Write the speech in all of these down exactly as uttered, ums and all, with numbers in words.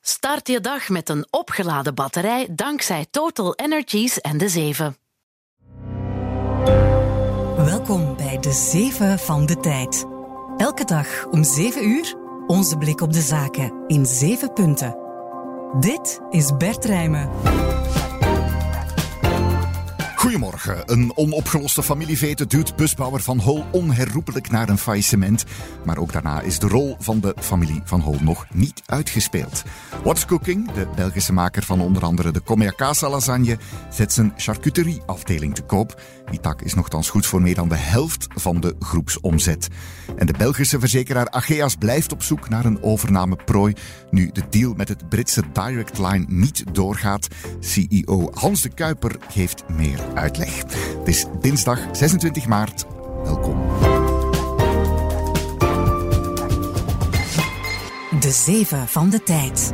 Start je dag met een opgeladen batterij dankzij Total Energies en de zeven. Welkom bij de zeven van de tijd. Elke dag om zeven uur onze blik op de zaken in zeven punten. Dit is Bert Rijmen. Goedemorgen. Een onopgeloste familievete duwt busbouwer Van Hol onherroepelijk naar een faillissement. Maar ook daarna is de rol van de familie Van Hol nog niet uitgespeeld. What's Cooking, de Belgische maker van onder andere de Comea Casa lasagne, zet zijn charcuterieafdeling te koop. Die tak is nogthans goed voor meer dan de helft van de groepsomzet. En de Belgische verzekeraar Ageas blijft op zoek naar een overnameprooi. Nu de deal met het Britse Direct Line niet doorgaat. C E O Hans de Kuiper geeft meer uitleg. Het is dinsdag zesentwintig maart. Welkom. De zeven van de tijd.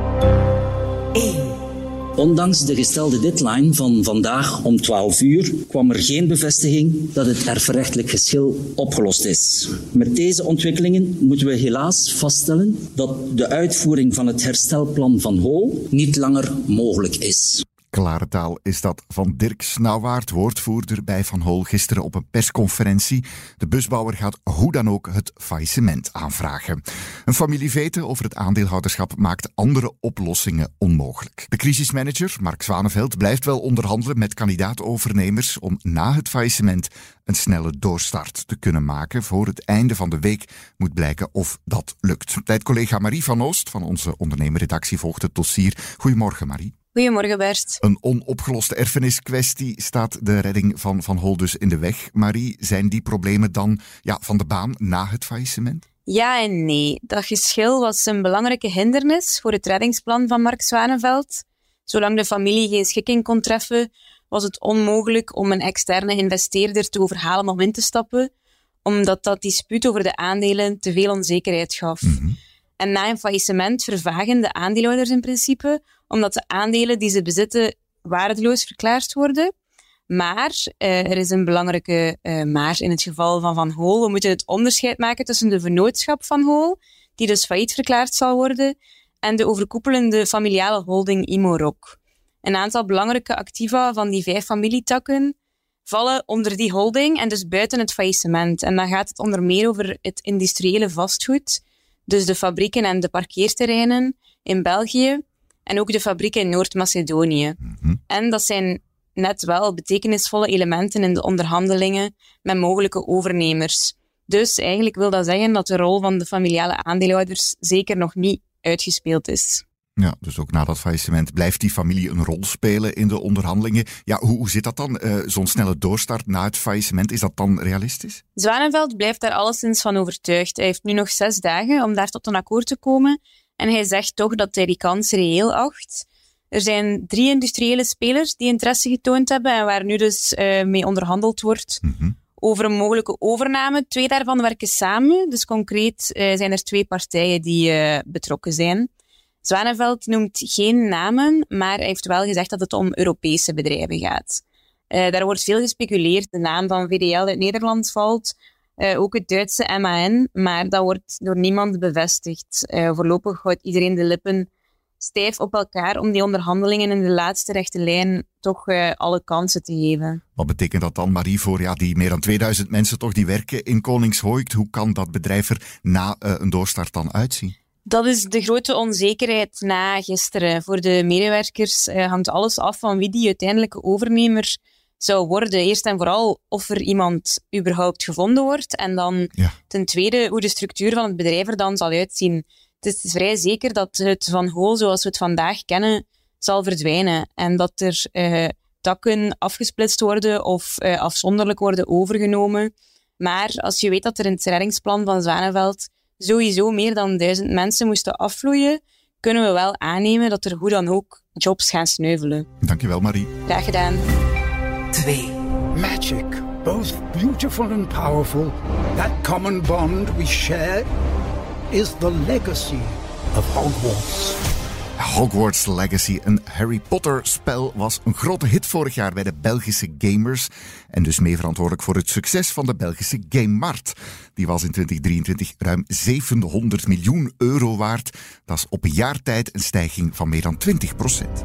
één. Ondanks de gestelde deadline van vandaag om twaalf uur kwam er geen bevestiging dat het erfrechtelijk geschil opgelost is. Met deze ontwikkelingen moeten we helaas vaststellen dat de uitvoering van het herstelplan Van Hol niet langer mogelijk is. Klare taal is dat van Dirk Snauwaard, woordvoerder bij Van Hol, gisteren op een persconferentie. De busbouwer gaat hoe dan ook het faillissement aanvragen. Een familievete over het aandeelhouderschap maakt andere oplossingen onmogelijk. De crisismanager, Mark Zwaneveld, blijft wel onderhandelen met kandidaat-overnemers om na het faillissement een snelle doorstart te kunnen maken. Voor het einde van de week moet blijken of dat lukt. Tijdcollega Marie van Oost van onze ondernemerredactie volgt het dossier. Goedemorgen, Marie. Goedemorgen, Bert. Een onopgeloste erfeniskwestie staat de redding van Van Hol dus in de weg. Marie, zijn die problemen dan ja, van de baan na het faillissement? Ja en nee. Dat geschil was een belangrijke hindernis voor het reddingsplan van Mark Zwaneveld. Zolang de familie geen schikking kon treffen, was het onmogelijk om een externe investeerder te overhalen om in te stappen, omdat dat dispuut over de aandelen te veel onzekerheid gaf. Mm-hmm. En na een faillissement vervagen de aandeelhouders in principe, omdat de aandelen die ze bezitten waardeloos verklaard worden. Maar uh, er is een belangrijke uh, maar in het geval van Van Hol. We moeten het onderscheid maken tussen de vennootschap Van Hol, die dus failliet verklaard zal worden, en de overkoepelende familiale holding Imorok. Een aantal belangrijke activa van die vijf familietakken vallen onder die holding en dus buiten het faillissement. En dan gaat het onder meer over het industriële vastgoed, dus de fabrieken en de parkeerterreinen in België en ook de fabrieken in Noord-Macedonië. Mm-hmm. En dat zijn net wel betekenisvolle elementen in de onderhandelingen met mogelijke overnemers. Dus eigenlijk wil dat zeggen dat de rol van de familiale aandeelhouders zeker nog niet uitgespeeld is. Ja, dus ook na dat faillissement blijft die familie een rol spelen in de onderhandelingen. Ja, hoe, hoe zit dat dan? Uh, zo'n snelle doorstart na het faillissement, is dat dan realistisch? Zwaneveld blijft daar alleszins van overtuigd. Hij heeft nu nog zes dagen om daar tot een akkoord te komen. En hij zegt toch dat hij die kans reëel acht. Er zijn drie industriële spelers die interesse getoond hebben en waar nu dus uh, mee onderhandeld wordt mm-hmm. over een mogelijke overname. Twee daarvan werken samen, dus concreet uh, zijn er twee partijen die uh, betrokken zijn. Zwaneveld noemt geen namen, maar hij heeft wel gezegd dat het om Europese bedrijven gaat. Uh, daar wordt veel gespeculeerd. De naam van V D L uit Nederland valt, uh, ook het Duitse M A N, maar dat wordt door niemand bevestigd. Uh, voorlopig houdt iedereen de lippen stijf op elkaar om die onderhandelingen in de laatste rechte lijn toch uh, alle kansen te geven. Wat betekent dat dan, Marie, voor ja, die meer dan tweeduizend mensen toch die werken in Koningshooikt? Hoe kan dat bedrijf er na uh, een doorstart dan uitzien? Dat is de grote onzekerheid na gisteren. Voor de medewerkers uh, hangt alles af van wie die uiteindelijke overnemer zou worden. Eerst en vooral of er iemand überhaupt gevonden wordt. En dan ja. ten tweede hoe de structuur van het bedrijf er dan zal uitzien. Het is vrij zeker dat het Van Hol, zoals we het vandaag kennen, zal verdwijnen. En dat er uh, takken afgesplitst worden of uh, afzonderlijk worden overgenomen. Maar als je weet dat er in het reddingsplan van Zwaneveld sowieso meer dan duizend mensen moesten afvloeien, kunnen we wel aannemen dat er hoe dan ook jobs gaan sneuvelen. Dankjewel, Marie. Graag gedaan. twee. Magic, both beautiful and powerful, that common bond we share is the legacy of Hogwarts. Hogwarts Legacy, een Harry Potter spel, was een grote hit vorig jaar bij de Belgische gamers en dus mee verantwoordelijk voor het succes van de Belgische Gamemarkt. Die was in twintig drieëntwintig ruim zevenhonderd miljoen euro waard. Dat is op een jaar tijd een stijging van meer dan twintig procent.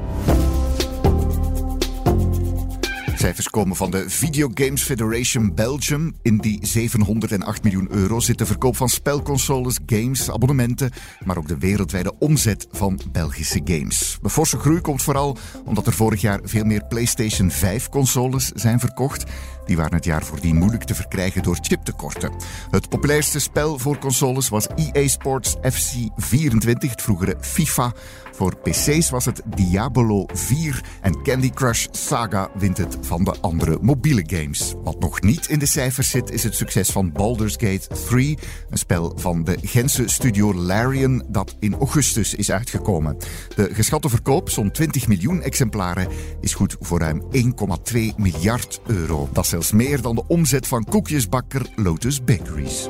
Cijfers komen van de Video Games Federation Belgium. In die zevenhonderdacht miljoen euro zit de verkoop van spelconsoles, games, abonnementen, maar ook de wereldwijde omzet van Belgische games. De forse groei komt vooral omdat er vorig jaar veel meer PlayStation vijf consoles zijn verkocht. Die waren het jaar voordien moeilijk te verkrijgen door chiptekorten. Het populairste spel voor consoles was E A Sports F C vierentwintig, het vroegere FIFA. Voor P C's was het Diablo vier en Candy Crush Saga wint het van de andere mobiele games. Wat nog niet in de cijfers zit is het succes van Baldur's Gate drie, een spel van de Gentse studio Larian dat in augustus is uitgekomen. De geschatte verkoop, zo'n twintig miljoen exemplaren, is goed voor ruim één komma twee miljard euro. Dat is zelfs meer dan de omzet van koekjesbakker Lotus Bakeries.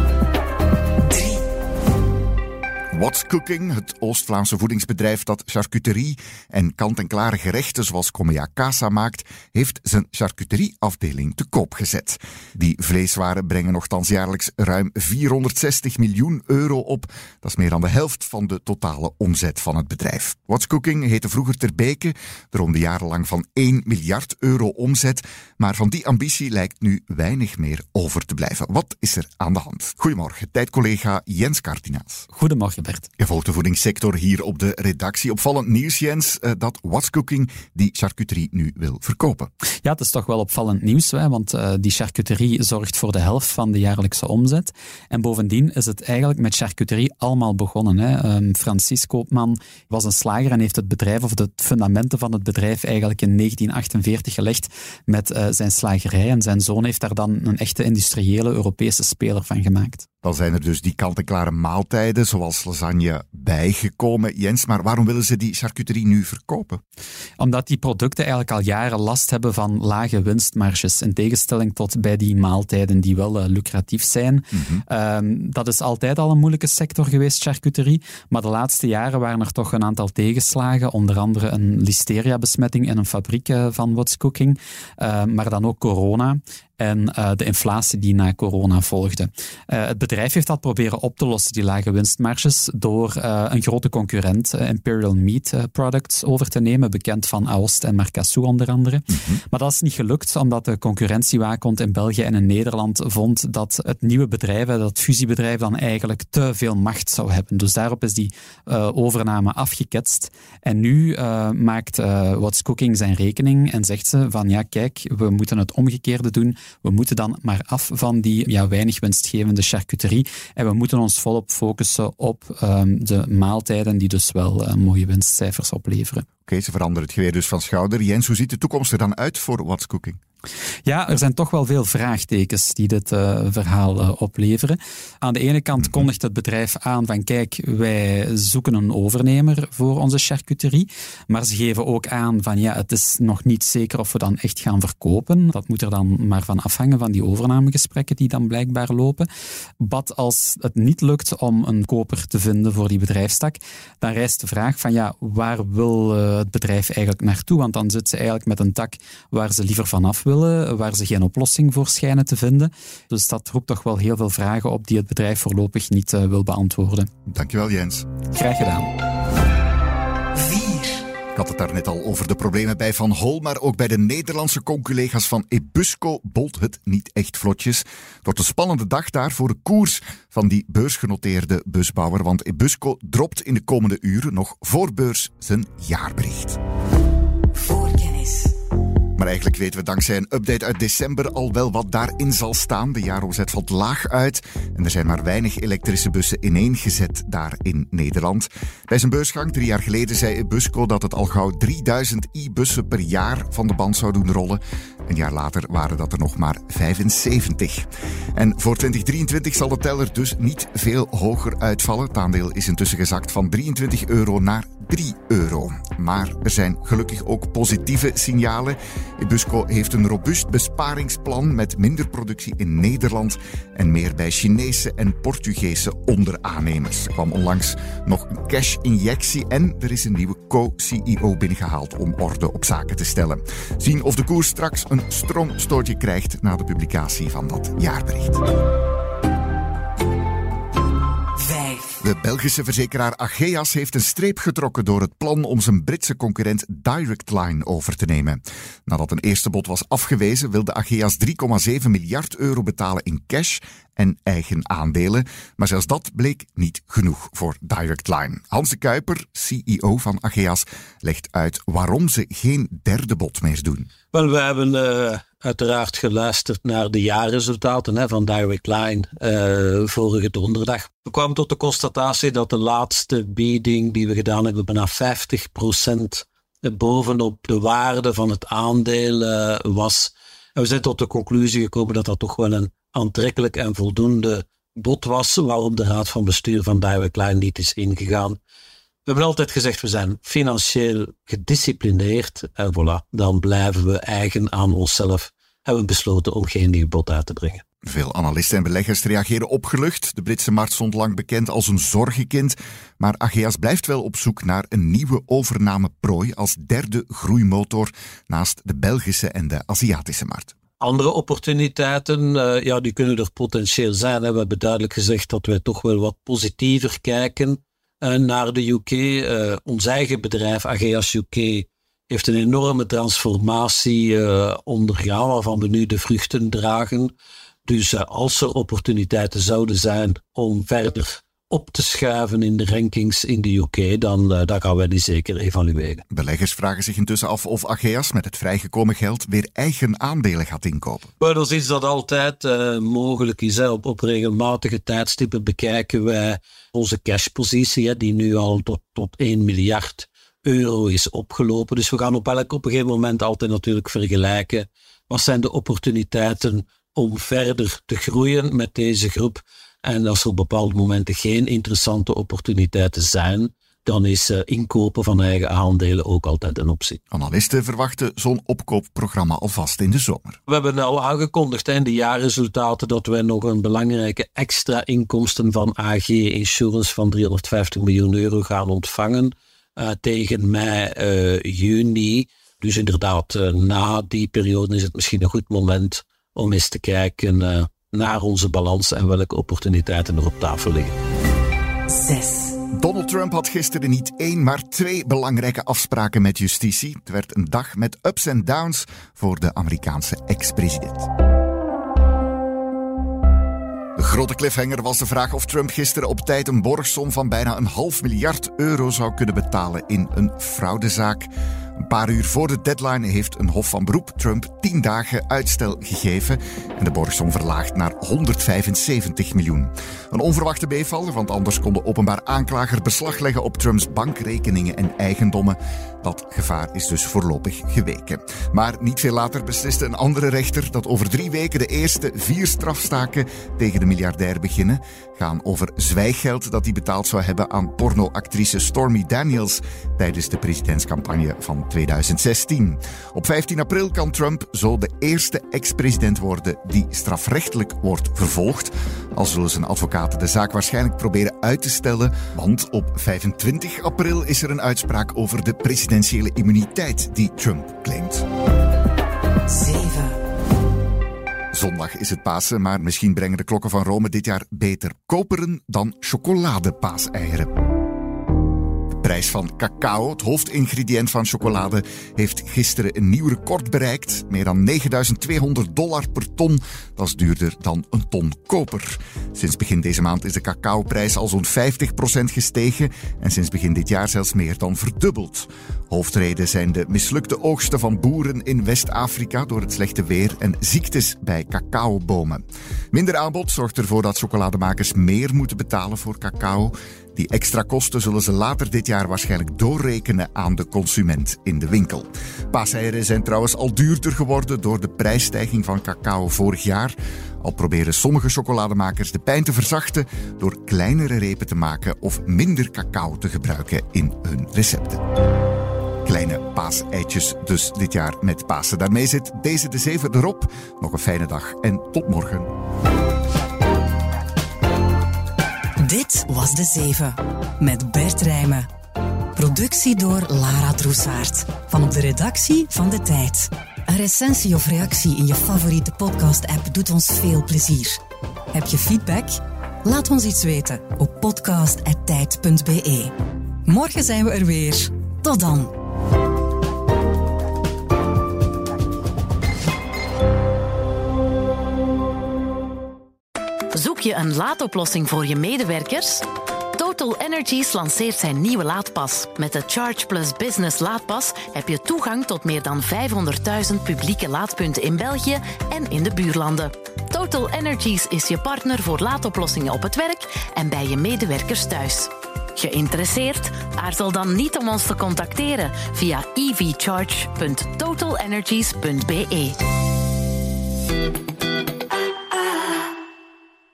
What's Cooking, het Oost-Vlaamse voedingsbedrijf dat charcuterie en kant-en-klare gerechten zoals Comea Casa maakt, heeft zijn charcuterieafdeling te koop gezet. Die vleeswaren brengen nochtans jaarlijks ruim vierhonderdzestig miljoen euro op. Dat is meer dan de helft van de totale omzet van het bedrijf. What's Cooking heette vroeger Ter Beke, droomde jarenlang van één miljard euro omzet, maar van die ambitie lijkt nu weinig meer over te blijven. Wat is er aan de hand? Goedemorgen, tijdcollega Jens Kartinaas. Goedemorgen. Je volgt de voedingssector hier op de redactie. Opvallend nieuws, Jens, dat What's Cooking die charcuterie nu wil verkopen. Ja, het is toch wel opvallend nieuws, hè, want uh, die charcuterie zorgt voor de helft van de jaarlijkse omzet. En bovendien is het eigenlijk met charcuterie allemaal begonnen. Hè. Um, Francis Koopman was een slager en heeft het bedrijf, of de fundamenten van het bedrijf, eigenlijk in negentien achtenveertig gelegd met uh, zijn slagerij. En zijn zoon heeft daar dan een echte industriële Europese speler van gemaakt. Dan zijn er dus die kant-en-klare maaltijden, zoals lasagne, bijgekomen. Jens, maar waarom willen ze die charcuterie nu verkopen? Omdat die producten eigenlijk al jaren last hebben van lage winstmarges, in tegenstelling tot bij die maaltijden die wel uh, lucratief zijn. Mm-hmm. Um, dat is altijd al een moeilijke sector geweest, charcuterie, maar de laatste jaren waren er toch een aantal tegenslagen, onder andere een listeria-besmetting in een fabriek uh, van What's Cooking, uh, maar dan ook corona. En uh, de inflatie die na corona volgde. Uh, het bedrijf heeft dat proberen op te lossen, die lage winstmarges, door uh, een grote concurrent, uh, Imperial Meat uh, Products, over te nemen, bekend van Aost en Marcassou onder andere. Mm-hmm. Maar dat is niet gelukt, omdat de concurrentiewaakhond in België en in Nederland vond dat het nieuwe bedrijf, dat fusiebedrijf, dan eigenlijk te veel macht zou hebben. Dus daarop is die uh, overname afgeketst. En nu uh, maakt uh, What's Cooking zijn rekening en zegt ze van ja, kijk, we moeten het omgekeerde doen. We moeten dan maar af van die ja, weinig winstgevende charcuterie en we moeten ons volop focussen op um, de maaltijden die dus wel uh, mooie winstcijfers opleveren. Oké, okay, ze veranderen het geweer dus van schouder. Jens, hoe ziet de toekomst er dan uit voor What's Cooking? Ja, er zijn toch wel veel vraagtekens die dit uh, verhaal uh, opleveren. Aan de ene kant kondigt het bedrijf aan van kijk, wij zoeken een overnemer voor onze charcuterie, maar ze geven ook aan van ja, het is nog niet zeker of we dan echt gaan verkopen. Dat moet er dan maar van afhangen van die overnamegesprekken die dan blijkbaar lopen. Wat als het niet lukt om een koper te vinden voor die bedrijfstak, dan rijst de vraag van ja, waar wil uh, het bedrijf eigenlijk naartoe? Want dan zit ze eigenlijk met een tak waar ze liever vanaf willen. Willen, waar ze geen oplossing voor schijnen te vinden. Dus dat roept toch wel heel veel vragen op die het bedrijf voorlopig niet uh, wil beantwoorden. Dankjewel, Jens. Graag gedaan. vier. Ik had het daar net al over de problemen bij Van Hol, maar ook bij de Nederlandse conculega's van Ebusco bolt het niet echt vlotjes. Het wordt een spannende dag daar voor de koers van die beursgenoteerde busbouwer, want Ebusco dropt in de komende uren nog voor beurs zijn jaarbericht. Voorkennis. Maar eigenlijk weten we dankzij een update uit december al wel wat daarin zal staan. De jaaromzet valt laag uit en er zijn maar weinig elektrische bussen ineengezet daar in Nederland. Bij zijn beursgang drie jaar geleden zei Ebusco dat het al gauw drieduizend e-bussen per jaar van de band zou doen rollen. Een jaar later waren dat er nog maar vijfenzeventig. En voor twintig drieëntwintig zal de teller dus niet veel hoger uitvallen. Het aandeel is intussen gezakt van drieëntwintig euro naar drie euro. Maar er zijn gelukkig ook positieve signalen. Ebusco heeft een robuust besparingsplan met minder productie in Nederland en meer bij Chinese en Portugese onderaannemers. Er kwam onlangs nog een cash-injectie en er is een nieuwe co-C E O binnengehaald om orde op zaken te stellen. Zien of de koers straks een stroomstootje krijgt na de publicatie van dat jaarbericht. De Belgische verzekeraar Ageas heeft een streep getrokken door het plan om zijn Britse concurrent Direct Line over te nemen. Nadat een eerste bod was afgewezen, wilde Ageas drie komma zeven miljard euro betalen in cash en eigen aandelen. Maar zelfs dat bleek niet genoeg voor Direct Line. Hans de Kuiper, C E O van Ageas, legt uit waarom ze geen derde bod meer doen. Wel, we hebben uh, uiteraard geluisterd naar de jaarresultaten hè, van Direct Line uh, vorige donderdag. We kwamen tot de constatatie dat de laatste bieding die we gedaan hebben bijna vijftig procent bovenop de waarde van het aandeel uh, was. En we zijn tot de conclusie gekomen dat dat toch wel een aantrekkelijk en voldoende bod was, waarop de raad van bestuur van Direct Line niet is ingegaan. We hebben altijd gezegd, we zijn financieel gedisciplineerd en voilà, dan blijven we eigen aan onszelf. Hebben we besloten om geen nieuw bod uit te brengen. Veel analisten en beleggers reageren opgelucht. De Britse markt stond lang bekend als een zorgenkind. Maar Ageas blijft wel op zoek naar een nieuwe overnameprooi als derde groeimotor naast de Belgische en de Aziatische markt. Andere opportuniteiten, uh, ja, die kunnen er potentieel zijn. Hè. We hebben duidelijk gezegd dat wij toch wel wat positiever kijken uh, naar de U K. Uh, ons eigen bedrijf, Ageas U K, heeft een enorme transformatie uh, ondergaan, waarvan we nu de vruchten dragen. Dus uh, als er opportuniteiten zouden zijn om verder op te schuiven in de rankings in de U K, dan, uh, dan gaan wij die zeker evalueren. Beleggers vragen zich intussen af of Ageas met het vrijgekomen geld weer eigen aandelen gaat inkopen. Maar dat is iets dat altijd uh, mogelijk is. Hè. Op, op regelmatige tijdstippen bekijken wij onze cashpositie, hè, die nu al tot, tot één miljard euro is opgelopen. Dus we gaan op elk op een gegeven moment altijd natuurlijk vergelijken. Wat zijn de opportuniteiten om verder te groeien met deze groep? En als er op bepaalde momenten geen interessante opportuniteiten zijn, dan is uh, inkopen van eigen aandelen ook altijd een optie. Analisten verwachten zo'n opkoopprogramma alvast in de zomer. We hebben al aangekondigd in de jaarresultaten dat wij nog een belangrijke extra inkomsten van A G Insurance van driehonderdvijftig miljoen euro gaan ontvangen uh, tegen mei, uh, juni. Dus inderdaad, uh, na die periode is het misschien een goed moment om eens te kijken uh, naar onze balans en welke opportuniteiten er op tafel liggen. zes. Donald Trump had gisteren niet één, maar twee belangrijke afspraken met justitie. Het werd een dag met ups en downs voor de Amerikaanse ex-president. De grote cliffhanger was de vraag of Trump gisteren op tijd een borgsom van bijna een half miljard euro zou kunnen betalen in een fraudezaak. Een paar uur voor de deadline heeft een hof van beroep Trump tien dagen uitstel gegeven en de borgsom verlaagd naar honderdvijfenzeventig miljoen. Een onverwachte meevaller, want anders kon de openbaar aanklager beslag leggen op Trumps bankrekeningen en eigendommen. Dat gevaar is dus voorlopig geweken. Maar niet veel later besliste een andere rechter dat over drie weken de eerste vier strafstaken tegen de miljardair beginnen. Gaan over zwijggeld dat hij betaald zou hebben aan pornoactrice Stormy Daniels tijdens de presidentscampagne van tweeduizend zestien. Op vijftien april kan Trump zo de eerste ex-president worden die strafrechtelijk wordt vervolgd. Al zullen zijn advocaten de zaak waarschijnlijk proberen uit te stellen, want op vijfentwintig april is er een uitspraak over de presidentiële immuniteit die Trump claimt. zeven. Zondag is het Pasen, maar misschien brengen de klokken van Rome dit jaar beter koperen dan chocoladepaaseeieren. De prijs van cacao, het hoofdingrediënt van chocolade, heeft gisteren een nieuw record bereikt. Meer dan negenduizend tweehonderd dollar per ton. Dat is duurder dan een ton koper. Sinds begin deze maand is de cacaoprijs al zo'n vijftig procent gestegen en sinds begin dit jaar zelfs meer dan verdubbeld. Hoofdreden zijn de mislukte oogsten van boeren in West-Afrika door het slechte weer en ziektes bij cacaobomen. Minder aanbod zorgt ervoor dat chocolademakers meer moeten betalen voor cacao. Die extra kosten zullen ze later dit jaar waarschijnlijk doorrekenen aan de consument in de winkel. Paaseieren zijn trouwens al duurder geworden door de prijsstijging van cacao vorig jaar. Al proberen sommige chocolademakers de pijn te verzachten door kleinere repen te maken of minder cacao te gebruiken in hun recepten. Kleine paaseitjes dus dit jaar met Pasen. Daarmee zit deze de zeven erop. Nog een fijne dag en tot morgen. Dit was De Zeven, met Bert Rijmen. Productie door Lara Droesaert, van op de redactie van De Tijd. Een recensie of reactie in je favoriete podcast-app doet ons veel plezier. Heb je feedback? Laat ons iets weten op podcast apenstaartje tijd punt b e. Morgen zijn we er weer. Tot dan. Zoek je een laadoplossing voor je medewerkers? Total Energies lanceert zijn nieuwe laadpas. Met de Charge Plus Business laadpas heb je toegang tot meer dan vijfhonderdduizend publieke laadpunten in België en in de buurlanden. Total Energies is je partner voor laadoplossingen op het werk en bij je medewerkers thuis. Geïnteresseerd? Aarzel dan niet om ons te contacteren via e v charge punt total energies punt b e.